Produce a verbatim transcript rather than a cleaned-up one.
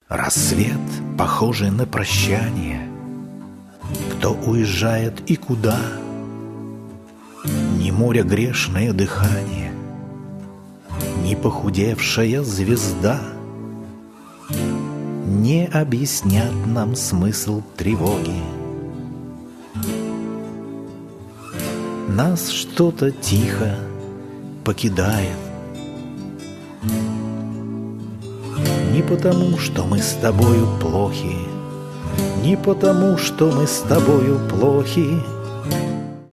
Рассвет, похожий на прощание. Кто уезжает и куда? Ни море грешное дыхание, ни похудевшая звезда не объяснят нам смысл тревоги. Нас что-то тихо покидает. Не потому, что мы с тобою плохи, не потому, что мы с тобою плохи,